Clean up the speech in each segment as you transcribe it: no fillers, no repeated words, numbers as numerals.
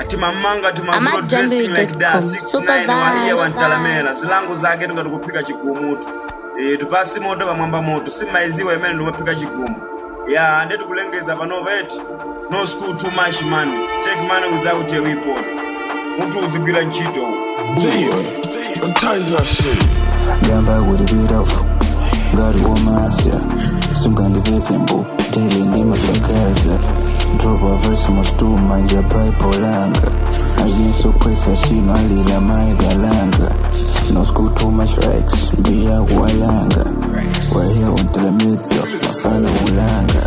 ati mamanga ati mazulo dressing like that 69 wahia wantalamela zilangu zake tunga tukupika chigumutu tupasi moto pamwamba moto simaiziwa imene ndikupika chigumu ya ndetu kulengeza pano veti no school too much money take money without a weapon mutu uzigwira nchito Damn, ties that shit. Gamba with a bit of God womasya Sungandi vesembo Daily ndima fakaza Drop a verse mustu manja pipe langa Ajinso presa shino alila maiga langa No school too much racks Biya walanga Wahia untala mitso Mafana ulanga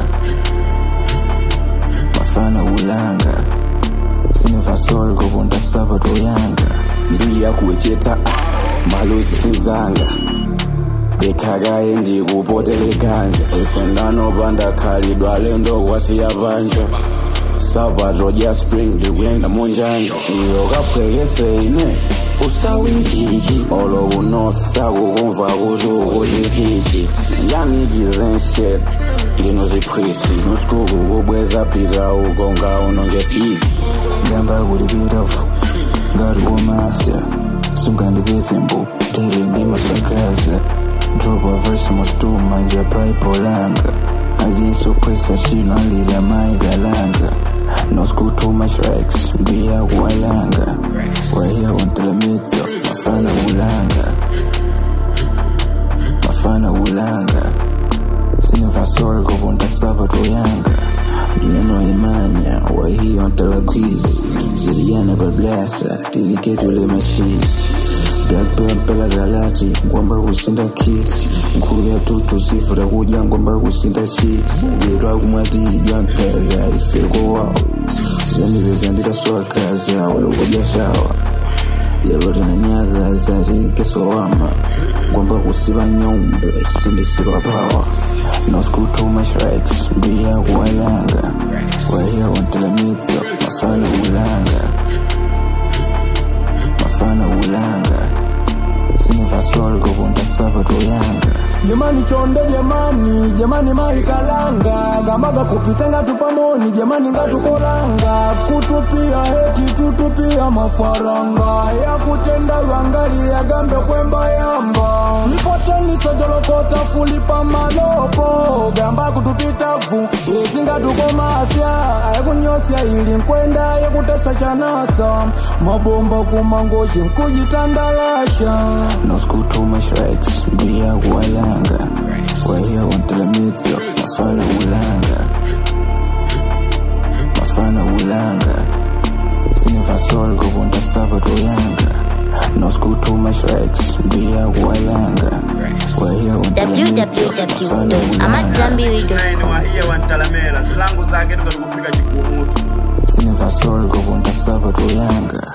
Mafana ulanga Sinifa sorry kubunda sabato yanga Ndiya kuwecheta Maluzi sizanga Bekagaye ndi kupotele ganja Ifendano banda kali dwalendo wasi ya banja Sabato ja spring ndikuyenda monjanja Iyo kapwegese ine usawinjiji Olo unosa kukumva kuzuku jifichi Yanigize shit Lino ziprisi Nuskuku kubweza pira ukonga unonge fisi Gamba with a bit of God womasya Sungandi vesembo Daily ndima fakaza Drop a verse mustu manja pipe langa Ajinso presa shino alila maiga langa No school too much racks Biya walanga Wahia untala mitso Mafana ulanga Mafana ulanga Sinifa sorry kubunda sabato yanga Mieno imanya Wahia untala quiz Ziriana bablasa Tiliketu le machis Black Belt pela galati Ngwamba kusinda kicks Nkuru ya tutu sifura kuja ngwamba kusinda chicks Jirwa kumati ijampega ifeko wao Zaniwe zandira swa kazi Walo kuja shawa Yerote na nyaga zari keso wama Ngwamba kusiba nyombe Sindi siba power No school too much racks Biya kuwalanga Wahia wantala mitso Mafana ulanga Mafana ulanga Sinifa sorry kubunda sabato yanga Jemani chonde jemani marikalanga Gambaga kupitenga tupamoni jemani ngatukolanga Kutupia heti tutupia mafaranga Ya kutenda wangali ya gambe kwemba yamba Nipoteni sojolokota fulipa malopo Gamba kutupita vu Ezinga tukomasya Ayekunyosya ili nkwenda Yekutesa chanasa Mabomba kumangoshi nkujitandalasha No school too much racks Biya walanga Wahia untala mitso Mafana ulanga Mafana ulanga Sinifa sorry kubunda sabato yanga No school too much racks Biya walanga Wahia untala mitso Mafana ulanga wahia wantalamela zilangu zake tunga tukupika chigumutu Sinifa sorry kubunda sabato yanga